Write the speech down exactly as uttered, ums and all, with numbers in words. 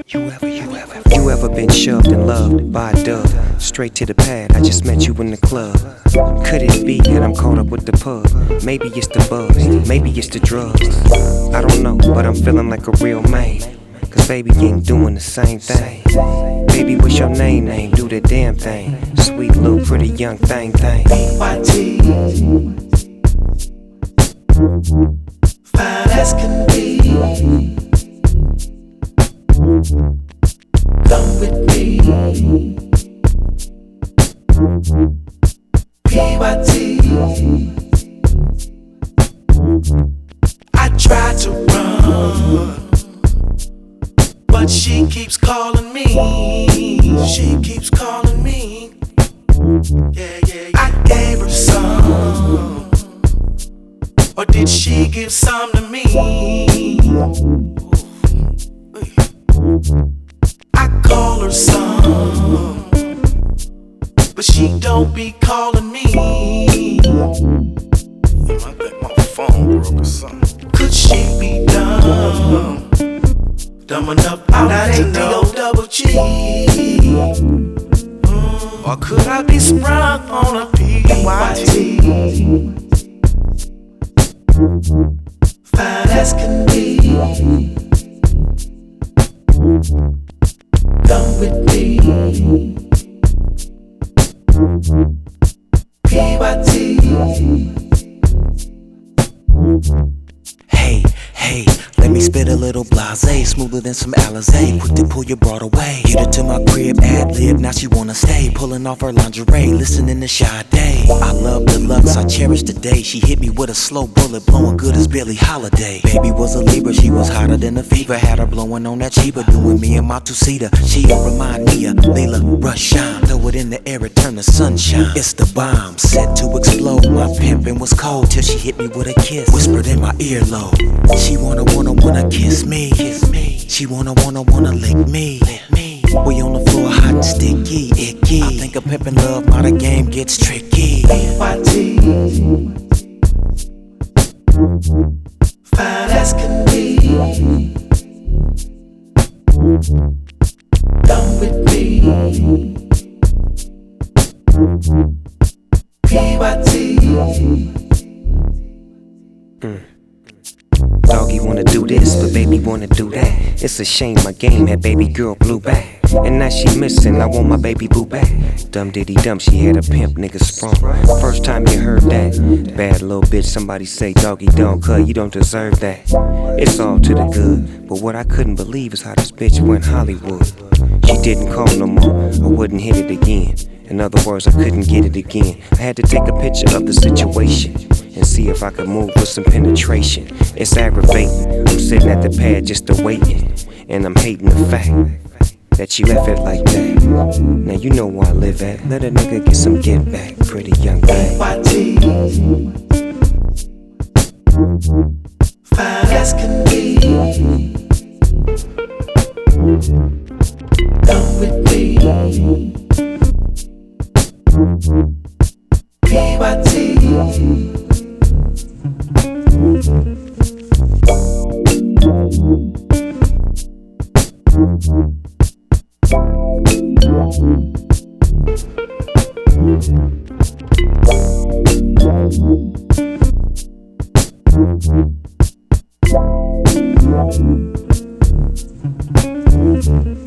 You ever, you ever, you ever been shoved and loved by a dove? Straight to the pad, I just met you in the club. Could it be that I'm caught up with the pub? Maybe it's the buzz, maybe it's the drugs. I don't know, but I'm feeling like a real man. Cause baby ain't doing the same thing. Baby, what's your name, name? Do the damn thing. Sweet little pretty young thing, thing. Y T Fine as can be. Come with me. P Y T I try to run, but she keeps calling me. She keeps calling me. Yeah, yeah, yeah. I gave her some, or did she give some to me? I call her some, but she don't be calling me. I think my phone broke or something. Could she be dumb? Dumb enough not to know double G. Mm. Or could I be sprung on a P Y T? Fine as can be. Come with me. P Y T Hey, hey, let me spit a little blase, smoother than some Alizé. Quick to pull your broad away. Hit her to my crib, ad lib, now she wanna stay. Pulling off her lingerie, listening to Sade. I love the lux, I cherish the day. She hit me with a slow bullet, blowing good as Billie Holiday. Baby was a Libra, she was hotter than a fever. Had her blowing on that cheaper, doing me and my two-seater. She'll remind me of Layla Rushan. Throw it in the air, it turn to sunshine. It's the bomb, set to explode. My pimpin' was cold till she hit me with a kiss. Whispered in my earlobe. She wanna, wanna, wanna kiss me. Kiss me. She wanna, wanna, wanna lick me. Lick me. We on the floor, hot and sticky, icky. I think a pimpin' love, how the game gets tricky. Y T Fine as can be. Come with me. P Y T Mm. Doggy wanna do this, but baby wanna do that. It's a shame my game had baby girl blue back. And now she missing, I want my baby boo back. Dumb diddy dumb, she had a pimp nigga sprung. First time you heard that, bad little bitch, somebody say doggy don't cut, you don't deserve that. It's all to the good, but what I couldn't believe is how this bitch went Hollywood. She didn't call no more, I wouldn't hit it again. In other words, I couldn't get it again. I had to take a picture of the situation and see if I could move with some penetration. It's aggravating, I'm sitting at the pad just a waiting, and I'm hating the fact that you left it like that. Now you know where I live at. Let a nigga get some get back, pretty young thing. Y T Fine as can be. Come with me. P Y T Thank you.